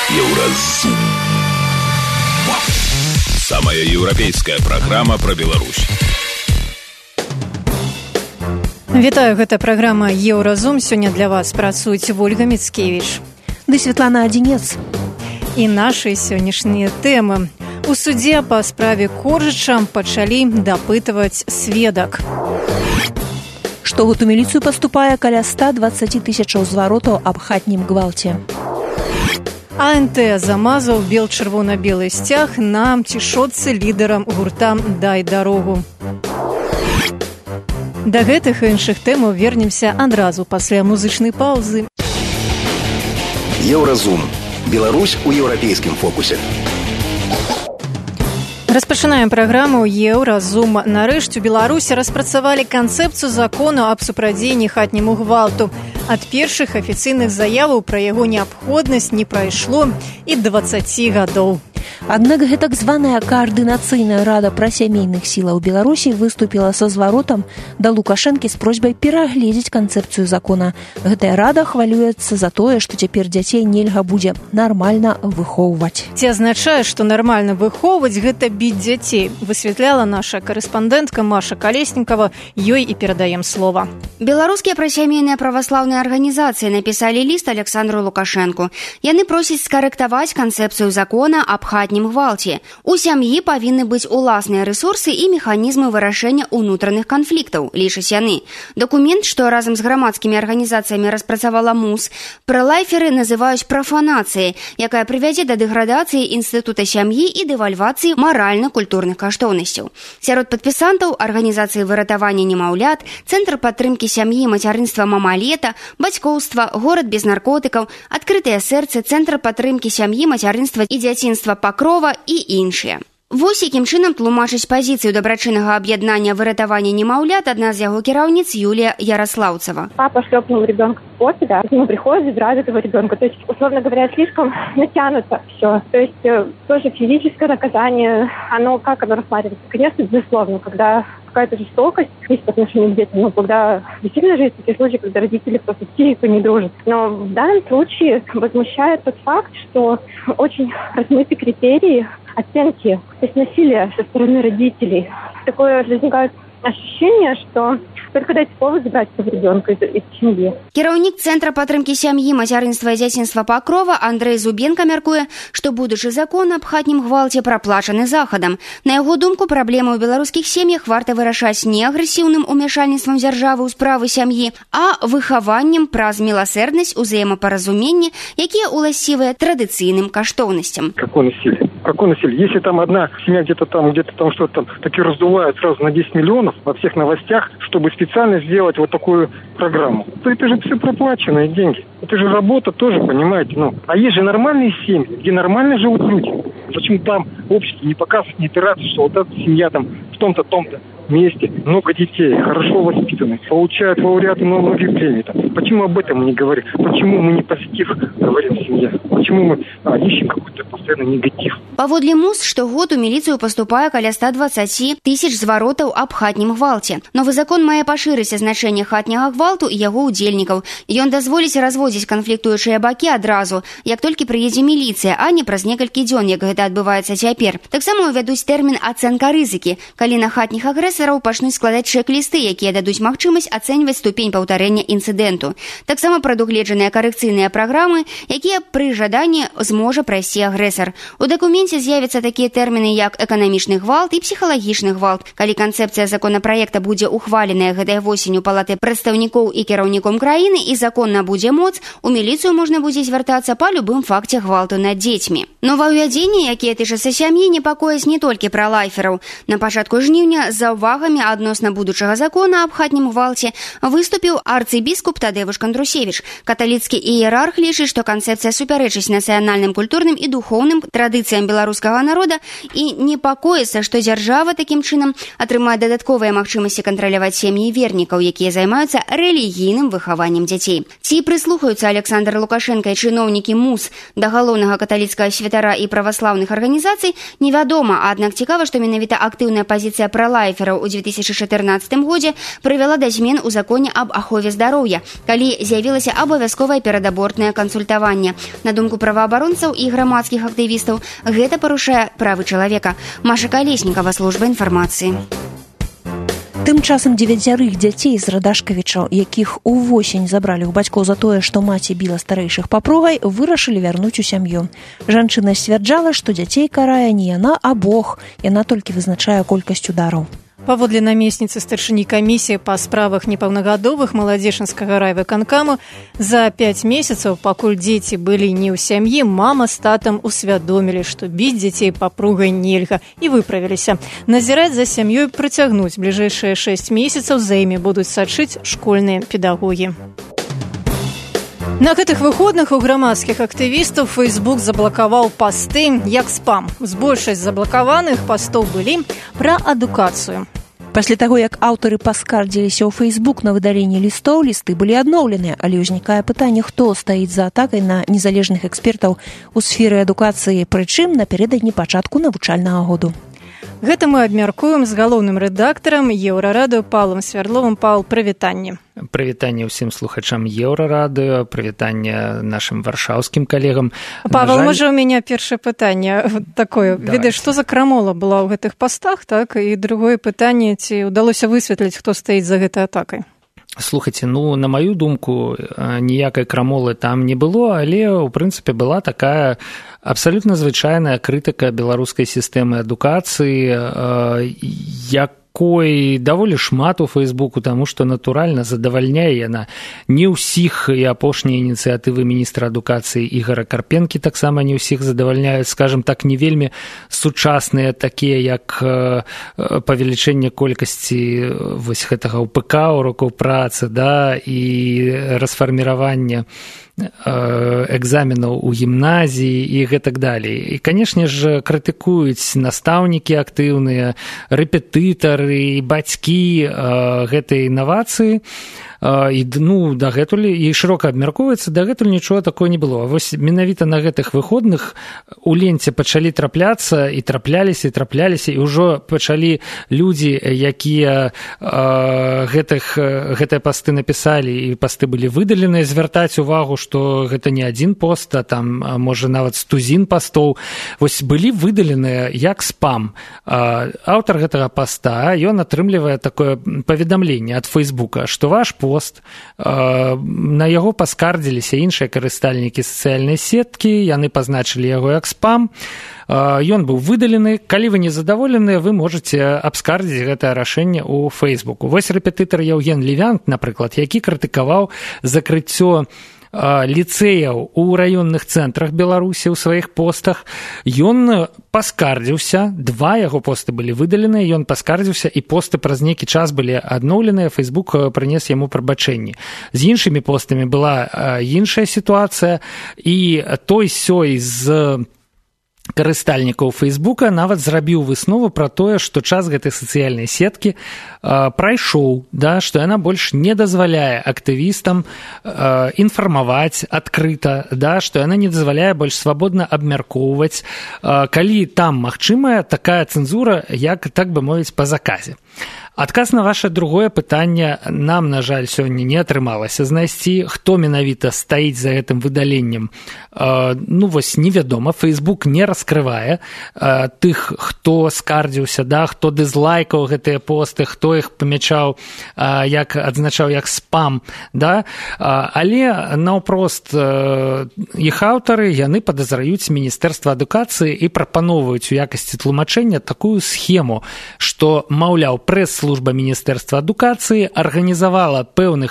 Еўразум. Самая еўрапейская праграма пра Беларусь. Вітаю, гэта праграма «Еўразум». Сёння для вас працуюць Вольга Мицкевич ды Светлана Адзінец. І нашы сённяшнія тэмы. У судзе па справе Коржыча пачалі дапытваць сведак. Штогод у міліцыю паступае каля 120 тысячаў зваротаў аб хатнім гвалце. АНТ замазаў бел-чырвона-белы сцяг на цішотцы лідарам гурта «Дай дарогу». Да гэтых і іншых тэмаў вернемся адразу пасля музычнай паўзы. Еўразум. Беларусь у еўрапейскім фокусе. Распачынаем праграму «Еўразум». Нарэшце у Беларусі распрацавалі канцэпцыю закону аб супрадзеянні хатняму гвалту. Ад першых афіцыйных заяваў пра яго неабходнасць не прайшло і 20 гадоў. Аднак гэтак званая каардынацыйная рада прасямейных сілаў Беларусі выступіла са зваротам да Лукашэнкі з просьбай перагледзець канцэпцыю закона. Гэтая рада хвалюецца за тое, што цяпер дзяцей нельга будзе нармальна выхоўваць. Ці азначае, што нармальна выхоўваць гэта біць дзяцей? Высвятляла наша карэспандэнтка Маша Калеснікова. Ёй і перадаем слова. Беларускія прасямейныя праваслаўныя арганізацыі напісалі ліст Александру Лукашэнку. Яны просяць скарэктаваць канцэпцыю закона аб хатнім гвалце. У сям'і павінны быць уласныя рэсурсы і механізмы вырашэння ўнутраных канфліктаў, лічаць яны. Дакумент, што разам з грамадскімі арганізацыямі распрацавала МУС, пралайферы называюць прафанацыяй, якая прывядзе да дэградацыі інстытута сям'і і дэвальвацыі маральна-культурных каштоўнасцяў. Сярод падпісантаў арганізацыі выратавання немаўлят, Цэнтр падтрымкі сям'і, мацярынства мамалета, бацькоўства, горад без наркотыкаў, адкрытыя сэрцы, Цэнтр падтрымкі сям'і, мацярынства і дзяцінства Пакрова і іншыя. Вось якім чынам тлумачыць пазіцыю дабрачыннага аб'яднання выратавання немаўлят адна з яго кіраўніц Юлія Ярославцева. Папа шлепнул ребенка в попе, да, к нему приходит, забирает этого ребенка. То есть, условно говоря, слишком натянуто все. То есть, тоже физическое наказание, оно рассматривается? Конечно, безусловно, когда какая-то жестокость есть по отношению к детям, но когда действительно же есть такие случаи, когда родители просто психику не дружат. Но в данном случае возмущает тот факт, что очень размыты критерии оценки, то есть насилия со стороны родителей. Такое возникает ощущение, что только дайте повод забрать этого ребенка из семьи. Кіраўнік Цэнтра падтрымкі сям'і, мацярынства і дзяцінства Пакрова Андрэй Зубенка мяркуе, што будучы закон аб хатнім гвалце праплачаны захадам. На яго думку, праблемы ў беларускіх сем'ях варта вырашаць не агрэсіўным умяшальніцтвам дзяржавы ў справы сям'і, а выхаваннем праз міласэрнасць, узаемапаразуменне, якія уласцівыя традыцыйным каштоўнасцям. Какое насилие? Если там одна семья где-то там что-то таки раздувает сразу на 10 миллионов во всех новостях, чтобы специально сделать вот такую программу, то это же все проплаченные деньги. Это же работа тоже, понимаете. А есть же нормальные семьи, где нормально живут люди. Почему там общество не показывает, не опирается, что вот эта семья там в том-то месте, много детей, хорошо воспитаны, получают лауреаты многих премий. Почему об этом мы не говорим? Почему мы не позитив говорим в семье? Почему мы ищем какой-то постоянно негатив? Паводле МУС, штогод у міліцыю паступае каля 120 тысяч зваротаў аб хатнім гвалце. Новы закон мае пашырыць азначэнне хатняга гвалту і яго ўдзельнікаў. Ён дазволіць разводзіць канфліктуючыя бакі адразу, як толькі прыедзе міліцыя, а не праз некалькі дзён, як гэта адбываецца цяпер. Таксама ўвядуць тэрмін ацэнка рызыкі, калі на хатніх агрэсараў пачнуць складаць чэк-лісты, якія дадуць магчымасць ацэньваць ступень паўтарэння інцыдэнту. Таксама прадугледжаныя карэкцыйныя праграмы, якія пры жаданні зможа прайсці агрэсар. У дакуменце з'явяцца такія тэрміны, як эканамічны гвалт і псіхалагічны гвалт. Калі канцэпцыя законапраекта будзе ухваленая гэтай восенню палатай прадстаўнікоў і кіраўніком краіны і закон набудзе моц, у міліцыю можна будзе звяртацца па любым факце гвалту над дзецьмі. Новаўвядзенні, якія тычацца сям'і, непакояць не толькі пралайфераў. На пачатку жніўня з заўвагамі адносна будучага закона аб хатнім гвалце выступіў арцыбіскуп Тадзеуш Кандрусевіч. Каталіцкі іерарх лічыць, што канцэпцыя супярэчыць нацыянальным, культурным і духоўным культурным традыцыям беларускага народа і непакоіцца, што дзяржава такім чынам атрымае дадатковыя магчымасці кантраляваць сем'і вернікаў, якія займаюцца рэлігійным выхаваннем дзяцей. Ці прыслухаюцца Александр Лукашенко і чыноўнікі МУС да галоўнага каталіцкага святара і праваслаўных арганізацый, невядома, аднак цікава, што менавіта актыўная пазіцыя пралайфераў у 2014 годзе прывяла да змен у законе аб ахове здароўя, калі з'явілася абавязковае перадабортнае кансультаванне. На думку праваабаронцаў і грамадскіх актывістаў, гэта парушае правы чалавека. Маша Калеснікава, служба інфармацыі. Тым часам 9 дзяцей з Радашкавічаў, якіх увосень забралі ў бацькоў за тое, што маці біла старэйшых папругай, вырашылі вярнуць у сям'ю. Жанчына сцвярджала, што дзяцей карае не яна, а Бог. Яна толькі вызначае колькасць удараў. Паводле намесніцы старшыні камісіі па справах непаўнагадовых Маладзечанскага райвыканкаму, за 5 месяцаў, пакуль дзеці былі не ў сям'і, мама з татам усвядомілі, што біць дзяцей папругай нельга, і выправіліся. Назіраць за сям'ёй працягнуць. Бліжэйшыя 6 месяцаў за імі будуць сачыць школьныя педагогі. На гэтых выходных у грамадскіх актывістаў Facebook заблакаваў пасты як спам. Большасць заблакаваных пастоў былі пра адукацыю. Пасля таго, як аўтары паскардзіліся ў Facebook на выдаленне лістоў, лісты былі адноўленыя, але ўзнікае пытанне, хто стаіць за атакай на незалежных экспертаў у сферы адукацыі, прычым напярэдадні пачатку навучальнага году. Гэта мы абмяркуем з галоўным рэдактарам Еўрарадыё Паўлам Свярловым. Паўл, прывітанне. Прывітанне ўсім слухачам Еўрарадыё, прывітанне нашым варшаўскім калегам. Павел, можа, у мяне першае пытанне такое. Ведаеш, што за крамола была ў гэтых пастах, так? І другое пытанне, ці ўдалося высветліць, хто стаіць за гэтай атакай? Слухайце, на маю думку, ніякай крамолы там не было, але, ў прынцыпе, была такая абсалютна звычайная крытыка беларускай сістэмы адукацыі, якой даволі шмат у Фейсбуку, таму што, натуральна, задавальняе яна не ўсіх, і апошнія ініцыятывы міністра адукацыі Ігора Карпенкі таксама не ўсіх задавальняюць, скажам так, не вельмі сучасныя, такія як павелічэнне колькасці вось гэтага УПК, урокаў працы, да, і расфарміраванне экзаменаў у гімназіі і гэтак далей. І, канешне ж, крытыкуюць настаўнікі актыўныя, рэпетытары, бацькі гэтай інавацыі. І дагэтуль, і шырока абмяркоўваецца, дагэтуль нічога такое не было. Вось менавіта на гэтых выходных у ленце пачалі трапляцца, і трапляліся, і ўжо пачалі людзі, якія гэтыя пасты напісалі, і пасты былі выдаленыя, звяртаць увагу, што гэта не адзін пост, а там, можа, нават 100 пастоў. Вось былі выдаленыя як спам. Аўтар гэтага паста, ён атрымлівае такое паведамленне ад Фейсбука, што ваш пост, на яго паскардзіліся іншыя карыстальнікі сацыяльнай сеткі, яны пазначылі яго як спам, ён быў выдалены. Калі вы не задаволеныя, вы можаце абскардзіць гэтае рашэнне ў Фейсбуку. Вось рэпетытар Яўген Левянт, напрыклад, які крытыкаваў закрыццё ліцэяў у раённых цэнтрах Беларусі ў сваіх постах, ён паскардзіўся, 2 яго посты былі выдаленыя, ён паскардзіўся, і посты праз нейкі час былі адноўленыя, Фейсбук прынес яму прабачэнні. З іншымі постамі была іншая сітуацыя, і той-сёй з карыстальнікаў Фейсбука нават зрабіў выснову пра тое, што час гэтай сацыяльнай сеткі прайшоў, да, што яна больш не дазваляе актывістам інфармаваць адкрыта, да, што яна не дазваляе больш свабодна абмяркоўваць, калі там магчымая такая цэнзура, як, так бы мовіць, па заказе. Адказ на ваше другое пытанне нам, на жаль, сёння не атрымалася знайсці, хто менавіта стаіць за гэтым выдаленнем. Вось невядома, Фейсбук не раскрывае тых, хто скардзіўся, да, хто дызлайкаў гэтыя посты, хто іх памячаў, адзначаў як спам, да, але наўпрост іх аўтары, яны падазраюць Міністэрства адукацыі і прапаноўваюць у якасці тлумачэння такую схему, што, маўляў, прэс-служба Міністэрства адукацыі арганізавала пэўных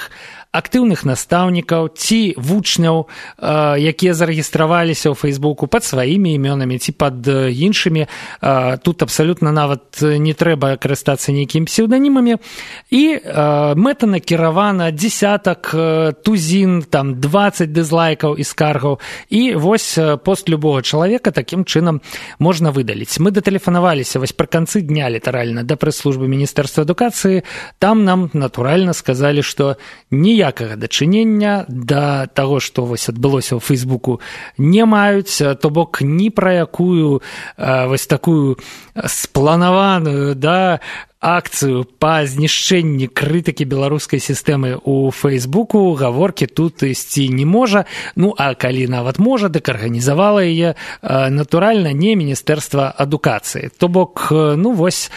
актыўных настаўнікаў ці вучняў, якія зарэгістраваліся ў Фейсбуку пад сваімі імёнамі ці пад іншымі. Тут абсалютна нават не трэба карыстацца нейкімі псеўданімамі. І мэта накіравана дзесятак, тузін, там 20 дызлайкаў і скаргаў. І вось пост любога чалавека такім чынам можна выдаліць. Мы датэлефанаваліся вось пры канцы дня літаральна да прэс-службы Міністэрства адукацыі. Там нам натуральна сказалі, што ніякага дачынення да таго, што вось адбылося ў Фейсбуку, не маюць, то бок ні пра якую вось такую спланаваную, да, акцыю па знішчэнні крытыкі беларускай сістэмы ў Фейсбуку гаворкі тут ісці не можа. Ну, а калі нават можа, дык арганізавала яе натуральна не Міністэрства адукацыі. То бок, ну, вось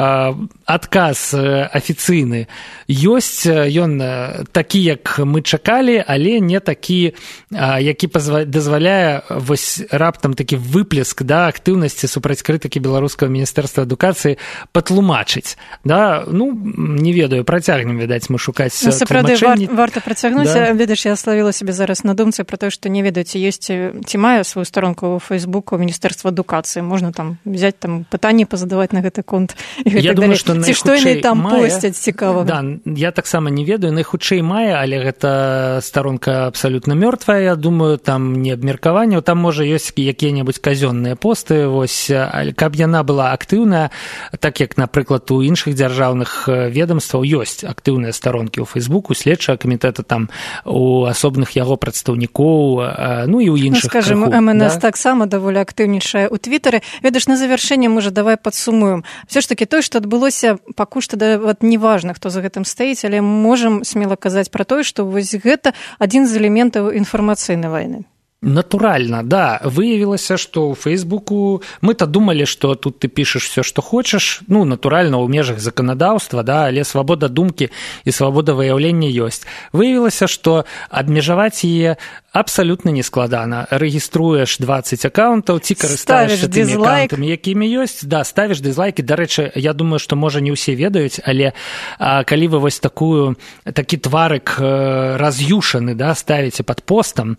адказ афіцыйны ёсць, ён такі, як мы чакалі, але не такі, які дазваляе вось раптам такі выплеск, да, актыўнасці супраць крытыкі беларускага Міністэрства адукацыі патлумачыць. Да, ну, не ведаю, працягнем, відаць, мы шукаць тлумачэнні. Варта працягнуць. Да. Ведаеш, я славіла себе зараз на думцы про то, што не ведаю, ці ёсць, ці мае сваю старонку ў Фейсбуку Міністэрства адукацыі. Можна там взять там пытанні пазадаваць на гэты конт. Я думаю, што ці што яны там посцяць цікавага. Да, я таксама не ведаю, найхутчэй мае, але гэта старонка абсалютна мёртвая, я думаю, там не абмеркаванняў, там можа ёсць якія-небудзь казённыя посты, вось, каб яна была актыўная, так як, напрыклад, у іншых дзяржаўных ведомстваў ёсць актыўныя старонкі ў Фейсбуку, следчага камітэта, там у асобных яго прадстаўнікоў, ну і ў іншых крыху. Скажем, МНС да? Таксама даволі актыўнічае ў Твітары. Ведаеш, на завяршэнне, можа, давай падсумуем. Все ж таки тое, што адбылося, пакуль што неважна, хто за гэтым стаіць, але можам смела казаць пра тое, што вось гэта адзін з элементаў інфармацыйнай вайны. Натуральна, да. Выявілася, што ў Фейсбуку мы-то думалі, што тут ты пішаш все, што хочаш, ну, натуральна, ў межах заканадаўства, да, але свабода думкі і свабода выяўлення ёсць. Выявілася, што абмежаваць яе абсалютна нескладана. Рэгіструеш 20 аккаунтаў, ці карыстаешся тымі аккаунтамі, якімі ёсць, да, ставіш дызлайкі. Дарэчы, я думаю, што, можа, не ўсе ведаюць, але калі вы вось такі тварык раз'юшаны, да, ставіце пад постам,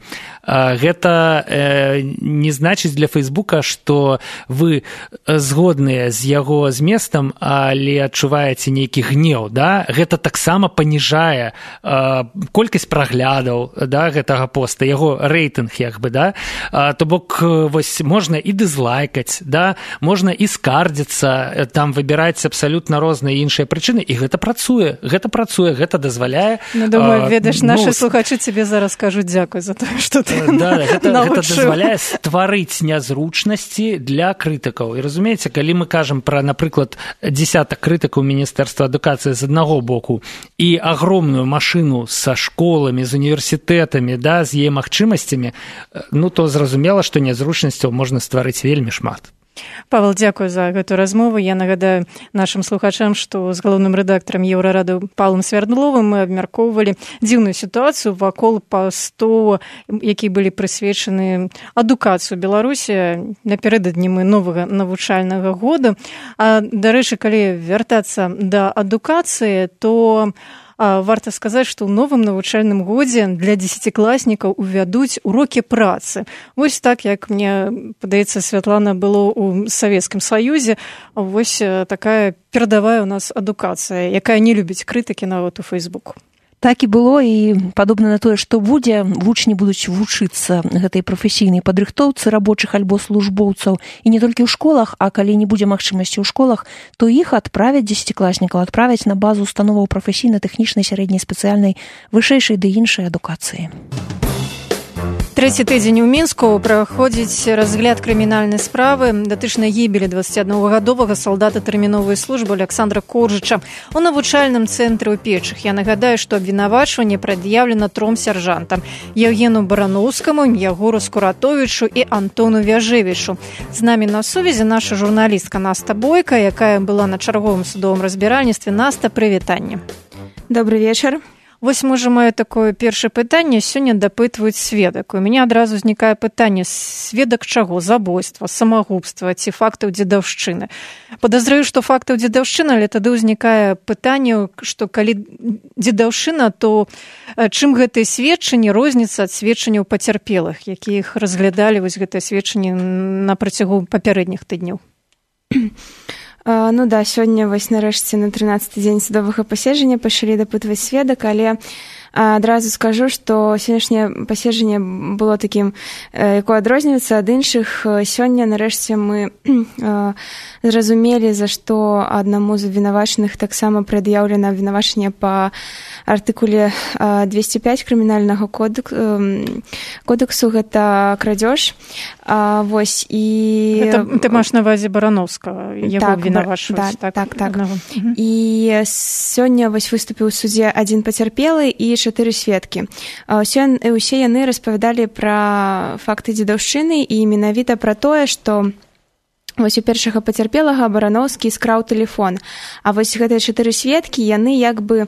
гэта не значыць для Фейсбука, што вы згодныя з яго зместам, але адчуваеце нейкі гнеў, да? Гэта таксама паніжае колькасць праглядаў, да, гэтага поста, яго рэйтынг, як бы, да? То бок, вось, можна і дызлайкаць, да? Можна і скардзіцца, там выбіраць абсалютна розныя іншыя прычыны, і гэта працуе, гэта дазваляе. Ну, думаю, ведаеш, нашы слухачы цябе зараз кажуць дзякуй за тое, што ты гэта дазваляе стварыць нязручнасці для крытыкаў. І разумееце, калі мы кажам пра, напрыклад, дзесятак крытыкаў Міністэрства адукацыі з аднаго боку і агромную машыну са школамі, з універсітэтамі, да, з яе магчымасцямі, ну, то зразумела, што нязручнасцяў можна стварыць вельмі шмат. Павел, дзякую за гэту размову. Я нагадаю нашым слухачам, што з галоўным рэдактарам Еўрарады Павлам Свярдловым мы абмяркоўвалі дзіўную сітуацыю вакол пастоў, якія былі прысвечаны адукацыю Беларусі напярэдадні новага навучальнага года. Дарэчы, калі вяртацца да адукацыі, то варта сказаць, што ў новым навучальным годзе для дзесяцікласнікаў увядуць урокі працы. Вось так, як мне падаецца, Святлана, было ў Савецкім Саюзе, вось такая перадавая ў нас адукацыя, якая не любіць крытыкі нават у Фейсбуку. Так і было, і падобна на тое, што будзе, вучні будуць вучыцца гэтай прафесійнай падрыхтоўцы рабочых альбо службоўцаў, і не толькі ў школах, а калі не будзе магчымасці ў школах, то іх адправяць, дзесяцікласнікаў адправяць на базу установаў прафесійна-тэхнічнай сярэдняй спецыяльнай вышэйшай ды іншай адукацыі. Трэці тыдзень у Мінску праходзіць разгляд крымінальнай справы датычнай гібелі 21-гадовага салдата тэрміновай службы Александра Коржыча у навучальным цэнтры ў Печах. Я нагадаю, што абвінавачванне прад'яўлена 3 сяржантам: Евгену Барановскаму, Ягору Скуратовічу і Антону Вяжевічу. З намі на сувязі наша журналістка Наста Бойка, якая была на чарговым судовым разбіральніцтве. Наста, прывітанне. Добрый вечар. Вось, можа, маю такое першае пытанне. Сёння дапытваюць сведак. У мяне адразу ўзнікае пытанне: сведак чаго? Забойства, самагубства ці фактаў дзедаўшчыны? Падазраю, што фактаў дзедаўшчыны, але тады ўзнікае пытанне, што калі дзедаўшчына, то чым гэтыя сведчанні розніцца ад сведчанняў пацярпелых, якіх разглядалі вось гэтыя сведчанні на працягу папярэдніх тыдняў? Ну да, сёння вось нарэшце на 13-й дзень судовага паседжання пачалі дапытваць сведак, але адразу скажу, што сённяшняе паседжанне было такім, якое адрозніваецца ад іншых. Сёння нарэшце мы зразумелі, за што аднаму з абвінавачаных таксама прад'яўлена абвінавачанне па артыкуле 205 крымінальнага кодексу, гэта крадзеж. Вось, і... Ты маеш на ўвазе Барановскага, яго абвінавачваюць. Так. І сёння вось выступіў у судзе адзін пацярпелы і 4 сведкі. Усе яны распавядалі пра факты дзедаўшчыны і менавіта пра тое, што вось у першага пацярпелага Барановскі скраў тэлефон. А вось гэтыя 4 сведкі, яны як бы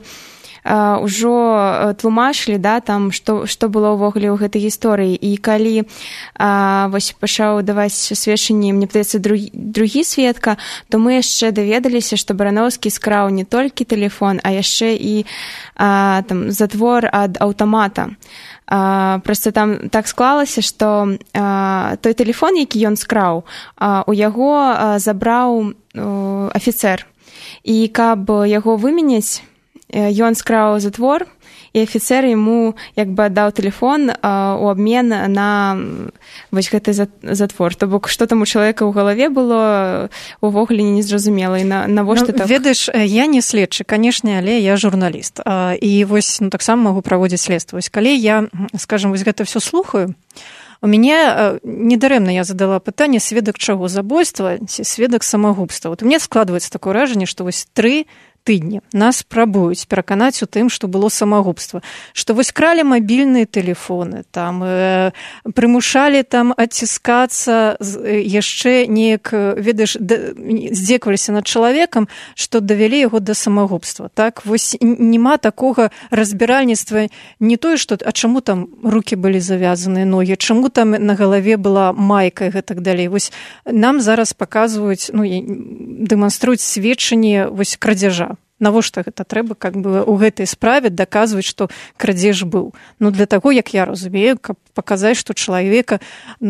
ўжо тлумачылі, да, там, што было ўвогуле ў гэтай гісторыі. І калі вось пачаў даваць сведчанні, мне падаецца, другі сведка, то мы яшчэ даведаліся, што Барановскі скраў не толькі тэлефон, а яшчэ і там затвор ад аўтамата. Проста там так склалася, што той тэлефон, які ён скраў, у яго забраў афіцэр. І каб яго выменяць, ён скраў затвор, і афіцэр яму як бы аддаў тэлефон у абмен на вось гэты затвор. То бок, што там у чалавека ў галаве было, увогуле незразумела. І навошта так? Ведаеш, я не следчы, канешне, але я журналіст. І вось таксама магу праводзіць следства. Вось калі я, скажам, вось гэта ўсё слухаю, у мяне недарэмна я задала пытанне: сведак чаго? Забойства ці сведак самагубства? Вот у мяне складваецца такое ўражанне, што вось 3 тыдні нас спрабуюць пераканаць у тым, што было самагубства, што вось кралі мабільныя тэлефоны, там прымушалі там адціскацца, яшчэ неяк, ведаеш, здзекаваліся над чалавекам, што давялі яго да самагубства. Так, вось няма такога разбіральніцтва, не тое, што а чаму там рукі былі завязаныя, ногі, чаму там на галаве была майка і гэтак далей. Вось нам зараз паказваюць, дэманструюць сведчанні вось крадзяжа. Навошта гэта трэба как бы у гэтай справе даказваць, што крадзеж быў? Для таго, як я разумею, каб паказаць, што чалавека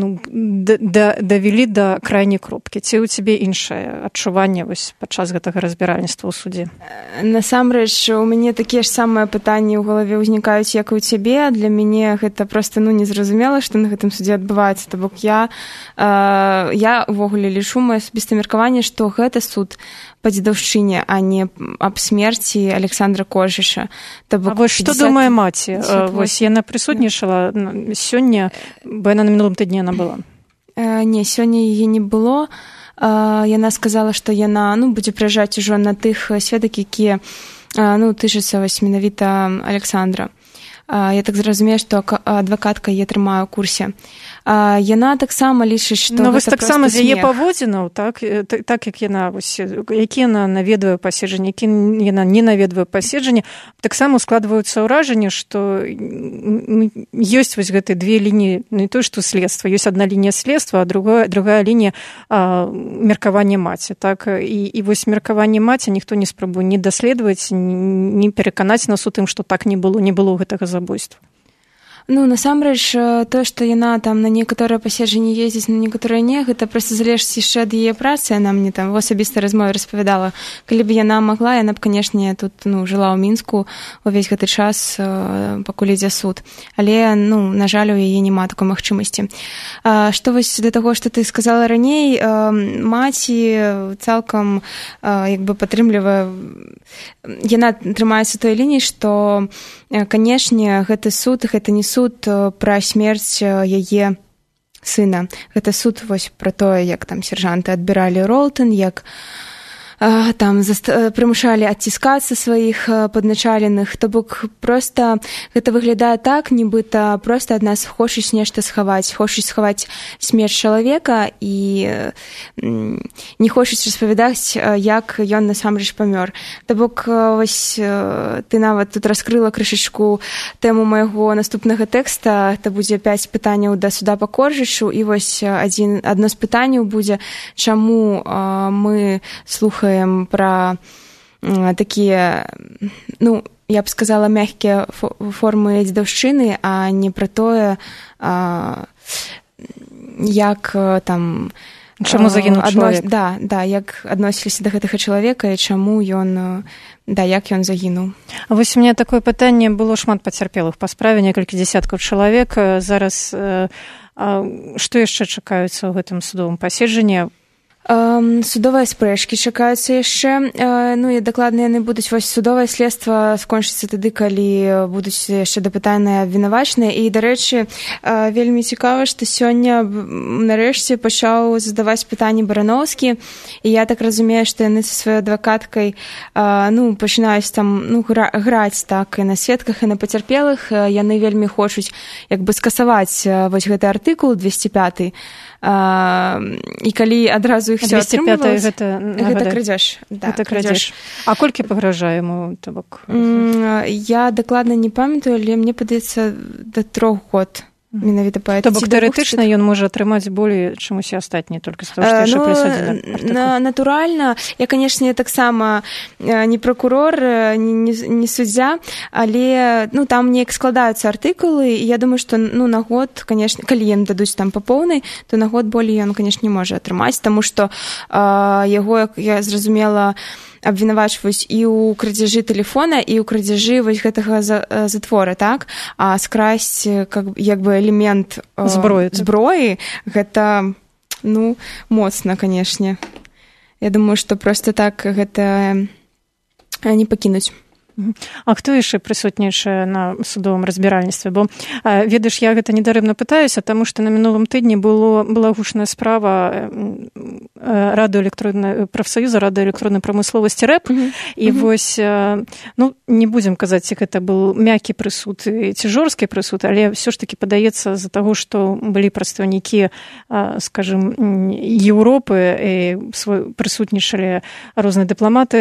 давялі да крайняй кропкі. Ці ў цябе іншае адчуванне вось падчас гэтага разбіральніцтва ў судзе? Насамрэч, у мяне такія ж самыя пытанні ў галаве ўзнікаюць, як і ў цябе. Для мяне гэта проста незразумела, што на гэтым судзе адбываецца. То бок я увогуле лічу, маё асабістае меркаванне, што гэта суд па дзедаўшчыне, а не аб смерці Александра Кожыша. А вось што думае маці? Вось яна прысутнічала сёння, бо яна на мінулым тыдні яна была. Не, сёння яе не было. Яна сказала, што яна будзе прыязджаць ужо на тых сведак, якія тычацца вось менавіта Александра. Я так зразумею, што адвакатка яе трымае ў курсе. Яна таксама лічыць, што гэта вось таксама проста з яе паводзінаў, так як яна вось, які яна наведвае паседжанні, які яна не наведвае паседжанні, таксама складваюцца ўражанне, што ёсць вось гэтыя 2 лініі, не то што следства, ёсць адна лінія следства, а другая лінія меркавання маці, так, і вось меркаванне маці ніхто не спрабуе ні даследаваць, ні пераканаць нас у тым, што так не было гэтага забойства. Насамрэч, тое, што яна там на некаторыя паседжанні ездзіць, на некаторыя не, гэта проста залежыць яшчэ ад яе працы. Яна мне там у асабістай размове распавядала. Калі б яна магла, яна б, канешне, тут жыла ў Мінску увесь гэты час, пакуль ідзе суд. Але, на жаль, у яе няма такой магчымасці. Што вось для таго, што ты сказала раней, маці цалкам як бы падтрымлівае, яна трымаецца той лініі, што, канешне, гэты суд, гэта не суд пра смерць яе сына. Гэта суд вось пра тое, як там сержанты адбіралі Ролтон, як там прымушалі адціскацца сваіх падначаленых, то бок проста гэта выглядае так, нібыта проста ад нас хочуць нешта схаваць, хочуць схаваць смерць чалавека і не хочуць распавядаць, як ён насамрэч памёр. То бок вось ты нават тут раскрыла крышачку тэму майго наступнага тэкста, это будзе 5 пытанняў да суда па Коржычу, і вось адно з пытанняў будзе, чаму мы слухаем про такія, ну, я б сказала, мягкія формы дзедаўшчыны, а не про тое, як там... Чаму загінуў чалавек? Да, як адносіліся да гэтага чалавека і чаму ён, як ён загінуў. А вось у мяне такое пытанне, было шмат пацярпелых па справе, некалькі дзесяткаў чалавек. Зараз што яшчэ чакаюцца ў гэтым судовым паседжанні? Судовыя спрэчкі чакаюцца яшчэ, ну і дакладна яны будуць, вось судовае следства скончыцца тады, калі будуць яшчэ дапытаныя абвінавачаныя. І, дарэчы, вельмі цікава, што сёння нарэшце пачаў задаваць пытанні Барановскі, і я так разумею, што яны са сваёй адвакаткай пачынаюць там граць так і на сведках, і на пацярпелых. Яны вельмі хочуць як бы скасаваць вось гэты артыкул 205, і калі адразу іх все атрымлівалось... Гэта крадзеж. Гэта крадзеж. А колькі пагражае яму, то бок? Я дакладна не памятаю, але мне падаецца да 3 год. Менавіта па То бок тэарэтычна ён можа атрымаць болей, чым усе астатнія, толькі з таго, што яшчэ прысадзілі. Натуральна. Я, канешне, таксама не прокурор, не суддзя, але там неяк складаюцца артыкулы, і я думаю, што на год, канешне, калі ім дадуць там па поўнай, то на год болей ён, канешне, не можа атрымаць, таму што яго, як я зразумела, абвінавачваюць і ў крадзяжы тэлефона, і ў крадзяжы вось гэтага затвора, так? А скрасць як бы элемент зброі, гэта, моцна, канешне. Я думаю, што проста так гэта не пакінуць. А хто яшчэ прысутнічае на судовым разбіральніцтве? Бо, ведаеш, я гэта недарэмна пытаюся, таму што на мінулым тыдні была гучная справа прафсаюза радыёэлектроннай прамысловасці РЭП, і вось, не будзем казаць, ці гэта быў мяккі прысуд ці жорсткі прысуд, але ўсё ж такі падаецца з-за таго, што былі прадстаўнікі, скажем, Еўропы і прысутнічалі розныя дыпламаты,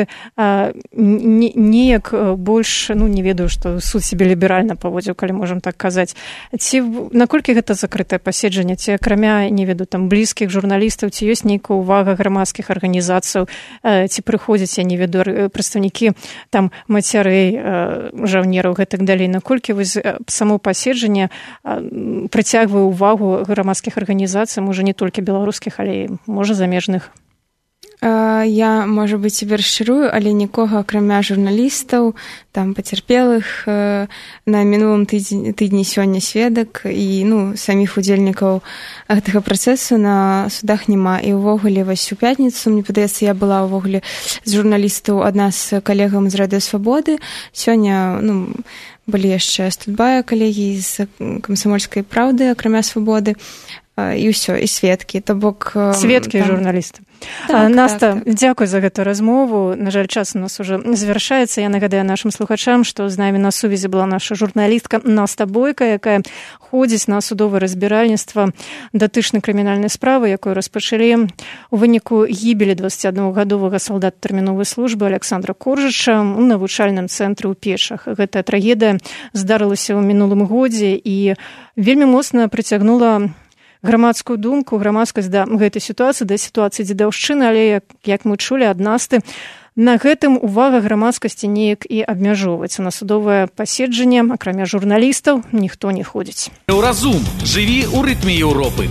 неяк больш, не ведаю, што суд себе ліберальна паводзіў, калі можам так казаць. Ці наколькі гэта закрытае паседжанне? Ці акрамя, не ведаю, там блізкіх журналістаў, ці ёсць нейкая ўвага грамадскіх арганізацыяў, ці прыходзяць, я не ведаю, прадстаўнікі там мацярэй, жаўнераў, гэтак далей. Наколькі вось само паседжанне прыцягвае ўвагу грамадскіх арганізацый, можа, не толькі беларускіх, але можа, замежных? Я, можа быць, цябе расчарую, але нікога, акрамя журналістаў, там пацярпелых, на мінулым тыдні сёння сведак і саміх удзельнікаў гэтага працэсу на судах няма. І ўвогуле вось у пятніцу, мне падаецца, я была ўвогуле з журналістаў адна з калегам з Радыё Свабоды. Сёння былі яшчэ з Тутбая калегі з Камсамольскай праўды, акрамя Свабоды. І ўсё, і сведкі, то бок... Сведкі і журналісты. Наста, дзякуй за гэту размову. На жаль, час у нас уже завяршаецца. Я нагадаю нашым слухачам, што з намі на сувязі была наша журналістка Наста Бойка, якая ходзіць на судовае разбіральніцтва датычнай крымінальнай справы, якую распачалі у выніку гібелі 21-гадовага салдата тэрміновай службы Александра Коржыча у навучальным цэнтры ў Печах. Гэтая трагедыя здарылася ў мінулым годзе і вельмі моцна прыцягнула грамадскую думку, грамадскасць да гэтай сітуацыі, да сітуацыі дзедаўшчыны, але, як мы чулі ад Насты, на гэтым увага грамадскасці неяк і абмяжоўваецца. На судовае паседжанне, акрамя журналістаў, ніхто не ходзіць. Еўразум. Жыві ў рытме Еўропы.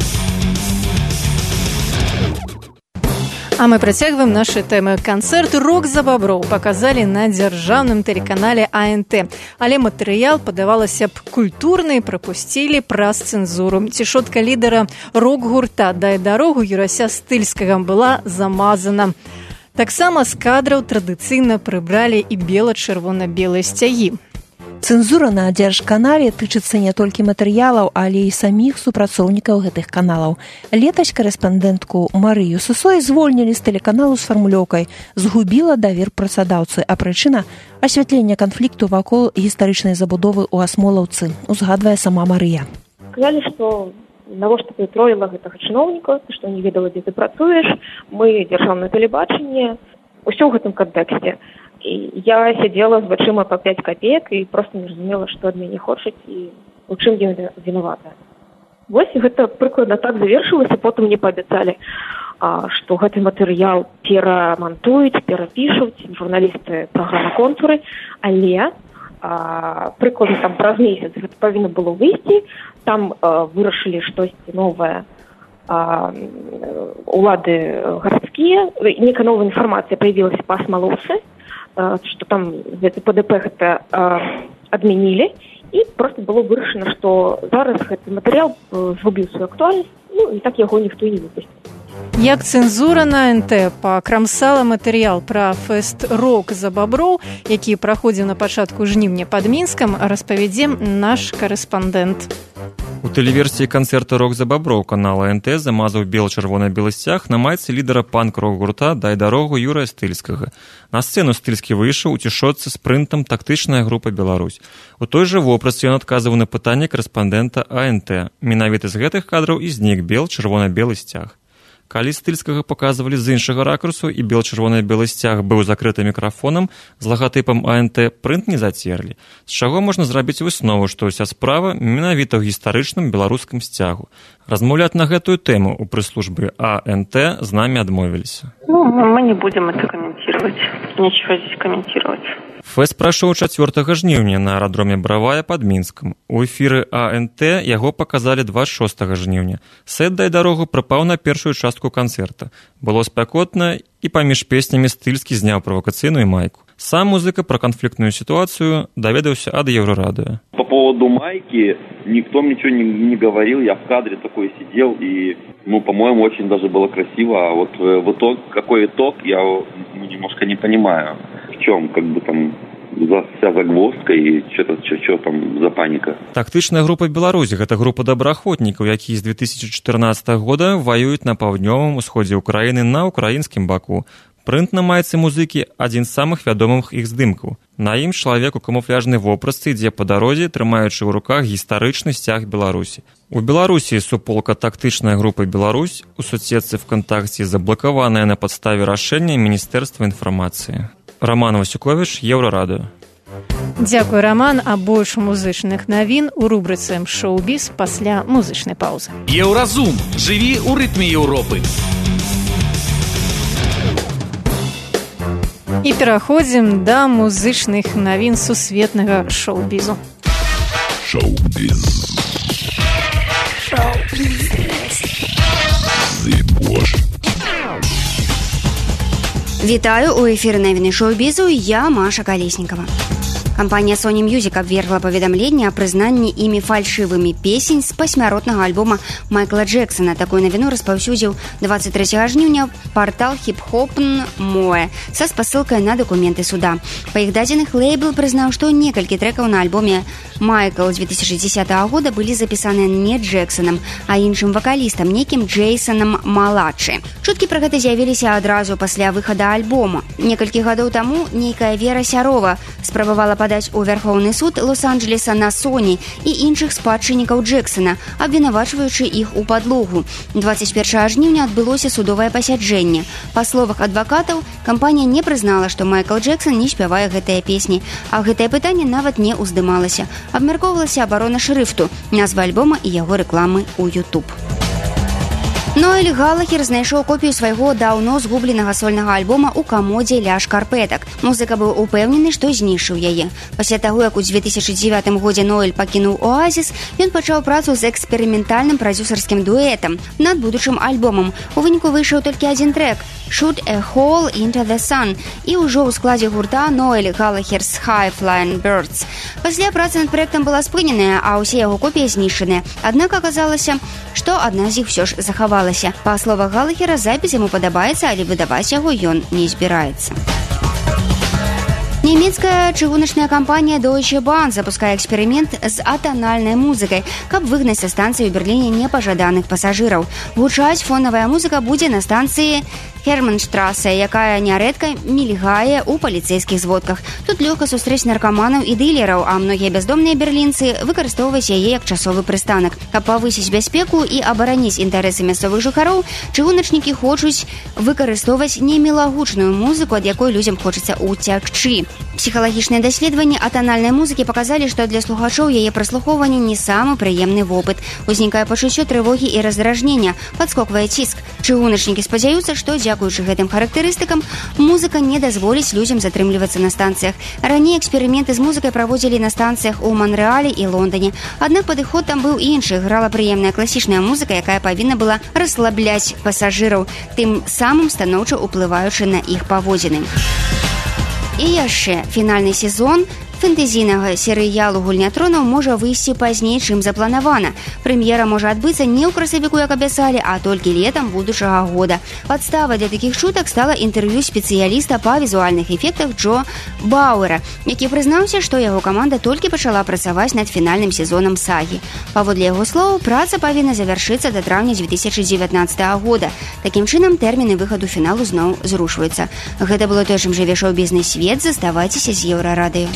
А мы працягваем нашы тэмы. Канцэрт «Рок за баброў» паказалі на дзяржаўным тэлеканале АНТ. Але матэрыял, падавалася б, культурны, прапусцілі праз цэнзуру. Цішотка лідара рок-гурта «Дай дарогу» Юрася Стыльскага была замазана. Таксама з кадраў традыцыйна прыбралі і бела-чырвона-белыя сцягі. Цэнзура на дзяржканале тычыцца не толькі матэрыялаў, але і саміх супрацоўнікаў гэтых каналаў. Летась корэспандэнтку Марыю Сысой звольнілі з тэлеканалу з фармулёўкай «Згубіла давер працадаўцы», а прычына – асвятлення канфлікту вакол гістарычнай забудовы ў Асмолаўцы, узгадвае сама Марыя. Сказалі, што навошта ты троіла гэтага чыноўніка, што не ведала, дзе ты працуеш, мы дзяржаўнае тэлебачанне, усё ў гэтым кантэксце. І я сядзела з вачыма па 5 копеек і проста не разумела, што ад мяне хочуць і у чым я вінавата. Вось гэта прыкладна так завершылася, потым мне паабяцалі, што гэты матэрыял перамантуюць, перапішуць журналісты праграмы «Контуры», але прыкладна там праз месяц гэта павінна было выйсці, там вырашылі штосьці новае, улады гарадскія, некая новая інфармацыя появілася па Асмалоўцы, што там ПДП гэта адмянілі, і проста было вырашана, што зараз гэты матэрыял згубіў сваю актуальнасць, і так яго ніхто і не выпусціў. Як цэнзура на НТ пакрамсала матэрыял пра фэст «Рок за баброў», які праходзіў на пачатку жніўня пад Мінскам, распавядзе наш корэспандэнт. У тэлеверсіі канцэрта «Рок за баброў» канала НТ замазаў бел-чырвона-белы сцяг на майцы лідара панк-рок-гурта «Дай дарогу» Юрыя Стыльскага. На сцэну Стыльскі выйшаў у цішотцы з прынтам «Тактычная група Беларусь». У той жа вопратцы ён адказваў на пытанне корэспандэнта АНТ. Менавіта з гэтых кадраў і знік бел-чырвона-белы сцяг. Калі Стыльскага паказвалі з іншага ракурсу і бел-чырвона-белы сцяг быў закрыты мікрафонам з лагатыпам АНТ, прынт не зацерлі. З чаго можна зрабіць выснову, што ўся справа менавіта ў гістарычным беларускім сцягу. Размаўляць на гэтую тэму ў прэс-службе АНТ з намі адмовіліся. Мы не будем это комментировать. Нечего здесь комментировать. Фэст прайшоў 4 жніўня на аэрадроме Бравая пад Мінскам. У эфіры АНТ яго паказалі 26 жніўня. Сэт «Дай дарогу» прыпаў на першую частку канцэрта. Было спякотна, і паміж песнямі Стыльскі зняў правакацыйную майку. Сам музыка пра канфліктную сітуацыю даведаўся ад Еўрарадыё. По поводу майки никто ничего не говорил, я в кадре такой сидел, и, по-моему, очень даже было красиво, а вот в итог, какой итог, я немножко не понимаю, в чем, там, вся загвоздка и что там за паника. Тактычная група «Беларусь» – гэта група добраахвотнікаў, якія з 2014 года ваююць на паўднёвым усходзе ўкраіны на ўкраінскім баку. Прынт на майцы музыкі – адзін з самых вядомых іх здымкаў. На ім чалавек у камуфляжнай вопратцы ідзе па дарозе, трымаючы ў руках гістарычны сцяг Беларусі. У Беларусі суполка «Тактычная група Беларусь» у соцсетцы ВКонтакте заблакаваная на падставе рашэння Міністэрства інфармацыі. Роман Васюкович, Еўрарадыё. Дзякуй, Роман. А больш музычных навін у рубрыцы «Шоу-біз» пасля музычнай паўзы. Еўразум. Жыві ў рытме Еўропы. І пераходзім да музычных навін сусветнага шоу-бізу. Шоу-біз. Вітаю, у эфіры навіны шоу-бізу, я Маша Колесникова. Кампанія Sony Music абвергла паведамленне о прызнанні імі фальшывымі песень з пасмяротнага альбома Майкла Джексона. Такую навіну распаўсюдзіў 23 жніўня партал Hip-Hop Moe са спасылкай на дакументы суда. Па іх дадзеных, лейбл прызнаў, што некалькі трэкаў на альбоме Майкл з 2010 года былі запісаныя не Джексонам, а іншым вакалістам, некім Джейсонам Малачы. Чуткі пра гэта з'явіліся адразу пасля выхада альбома. Некалькі гадоў таму нейкая Вера Сярова спрабавала падаць у Вярхоўны суд Лос-Анджелеса на Sony і іншых спадчыннікаў Джексона, абвінавачваючы іх у падлогу. 21 жніўня адбылося судовае пасяджэнне. Па словах адвакатаў, кампанія не прызнала, што Майкл Джексон не спявае гэтыя песні, а гэтае пытанне нават не ўздымалася. Абмяркоўвалася абарона шрыфту, назва альбома і яго рэкламы ў YouTube. Ноэль Галахер знайшоў копію свайго даўно згубленага сольнага альбома ў камодзе ля шкарпэтак. Музыка быў упэўнены, што знішчыў яе. Пасля таго, як у 2009 годзе Ноэль пакінуў Оазіс, ён пачаў працу з эксперыментальным прадзюсарскім дуэтам над будучым альбомам. У выніку выйшаў толькі адзін трэк «Shoot a Hole into the Sun» і ўжо ў складзе гурта Ноэль Галахер's High Flying Birds. Пасля праца над праектам была спыненая, а ўсе яго копіі знішчаныя. Аднак аказалася, што адна з іх усё ж захавалася. Па словах Галахера, запіс яму падабаецца, але выдаваць яго ён не збіраецца. Немецкая чыгуначная компания Deutsche Bahn запускае эксперымент з атанальнай музыкай, каб выгнаць са станцыі ў Берліне непажаданых пасажыраў. Гучаць фонавая музыка будзе на станцыі Херманштрассе, якая нярэдка мільгае ў паліцэйскіх зводках. Тут лёгка сустрэць наркаманаў і дылераў, а многія бяздомныя берлінцы выкарыстоўваюць яе як часовы прыстанак. Каб павысіць бяспеку і абараніць інтарэсы мясцовых жыхароў, чыгуначнікі хочуць выкарыстоўваць немілагучную музыку, ад якой людзям хочацца ўцякчы. Псіхалагічныя даследаванні атанальнай музыкі паказалі, што для слухачоў яе праслухоўвання не самы прыемны вопыт. Узнікае пачуццё трывогі і раздражнення, падскоквае ціск. Чыгуначнікі спадзяюцца, што дзякуючы гэтым характарыстыкам музыка не дазволіць людзям затрымлівацца на станцыях. Раней эксперыменты з музыкай праводзілі на станцыях у Манрэале і Лондоне. Аднак падыход там быў іншы. Грала прыемная класічная музыка, якая павінна была расслабляць пасажыраў, тым самым станоўча ўплываючы на іх паводзіны. І яшчэ фінальны сезон фэнтэзійнага серыялу «Гульня тронаў» можа выйсці пазней, чым запланавана. Прэм'ера можа адбыцца не ў красавіку, як абяцалі, а толькі летам будучага года. Падставай для такіх чутак стала інтэрв'ю спецыяліста па візуальных эфектах Джо Бауэра, які прызнаўся, што яго каманда толькі пачала працаваць над фінальным сезонам сагі. Паводле яго слоў, праца павінна завяршыцца да траўня 2019 года. Такім чынам, тэрміны выхаду фіналу зноў зрушваюцца. Гэта было тое, чым жыве шоу-бізнес-свет. Заставайцеся з Еўрарадыё.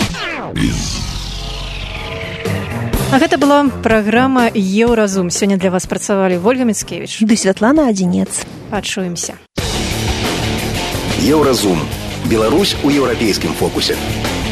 А гэта была праграма «Еўразум». Сёння для вас працавалі Вольга Міцкевіч ды Святлана Адзінец. Пачуемся. Еўразум. Беларусь у еўрапейскім фокусе.